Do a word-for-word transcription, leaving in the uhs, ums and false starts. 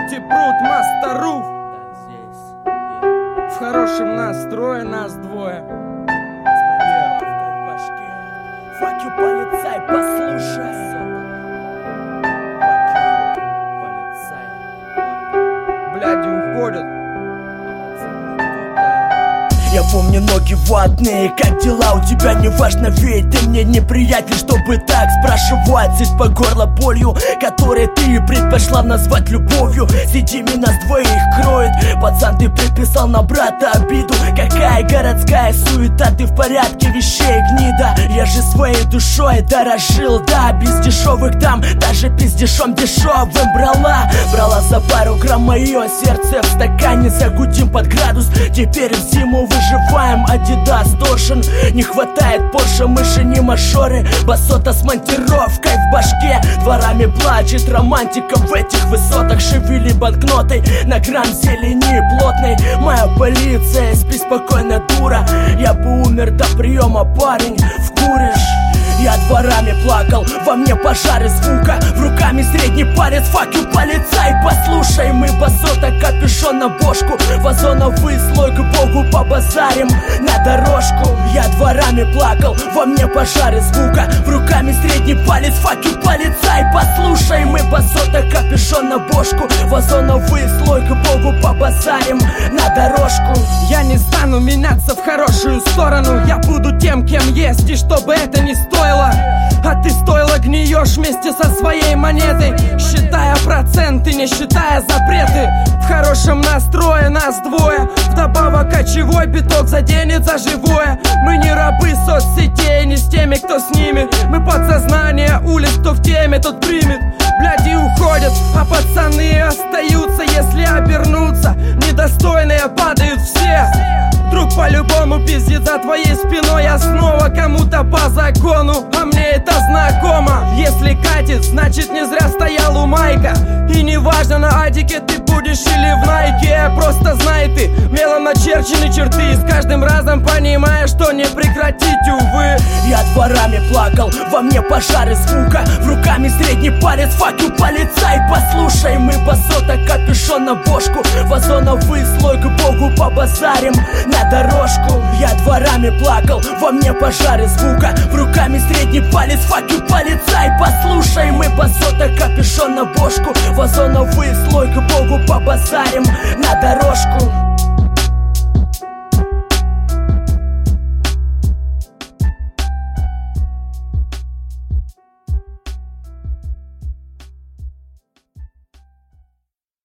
Сити Брут, Мастеров. В хорошем настрое нас двое. Fuck you, полицай, послушай. Бляди уходят. Я помню, ноги ватные, как дела у тебя, неважно, ведь ты мне неприятель, чтобы так спрашивать. Сыпь по горло болью, которой ты предпочла назвать любовью. Сиди, меня с двоих кроет. Пацан, ты приписал на брата обиду. Какая городская суета, ты в порядке вещей, гнида. Я же своей душой дорожил, да, без дешевых дам, даже пиздешом дешевым брала. Брала за пару грамм мое сердце в стакане, загудим под градус. Теперь в зиму выживаем, Адидас Торшен. Не хватает Порше, мы же не мажоры. Басота с монтировкой в башке, дворами плачет романтика в этих высотах. Шевели банкнотой на грамм зелени плотной. Моя полиция, спи спокойно, дура. Я бы умер до приема, парень, вкуришь? Я дворами плакал, во мне пожары звука. В руками средний палец, fuck you, полицай, послушай. Мы басота, капюшон на бошку. Вазоновый слой, к богу побазарим на дорожку. Я дворами плакал, во мне пожары звука. В руками средний палец, fuck you, полицай, послушай. Мы басота, капюшон на бошку. Вазоновый слой, к богу побазарим на дорожку. Я не стану меняться в хорошую сторону. Я буду тем, кем есть, и чтобы это не стоило. А ты стоило гниешь вместе со своей монетой, считая проценты, не считая запреты. В хорошем настрое нас двое, вдобавок кочевой биток заденет за живое. Мы не рабы соцсетей, не с теми, кто с ними. Мы подсознание улиц, кто в теме, тот примет. Бляди уходят, а пацаны остаются. Если обернуться, недостойные падают все. Друг по-любому пиздит за твоей спиной. Я снова кому-то по закону, а мне это знакомо. Если катит, значит не зря стоял у майка. И не важно, на адике ты будешь или в найке. Просто знай, ты мелом начерчены черты. И с каждым разом понимаешь, что не прекратить, увы. Я дворами плакал, во мне пожары звука. В руками средний палец, fuck you, полицай, послушай. Мы басота, капюшон на бошку. Вазоновый слой, к богу побазарим на дорожку. Я дворами плакал, во мне пожары звука. В руками средний палец, fuck you, полицай, послушай. Мы басота, капюшон на бошку. Вазоновый слой, к богу побазарим на дорожку.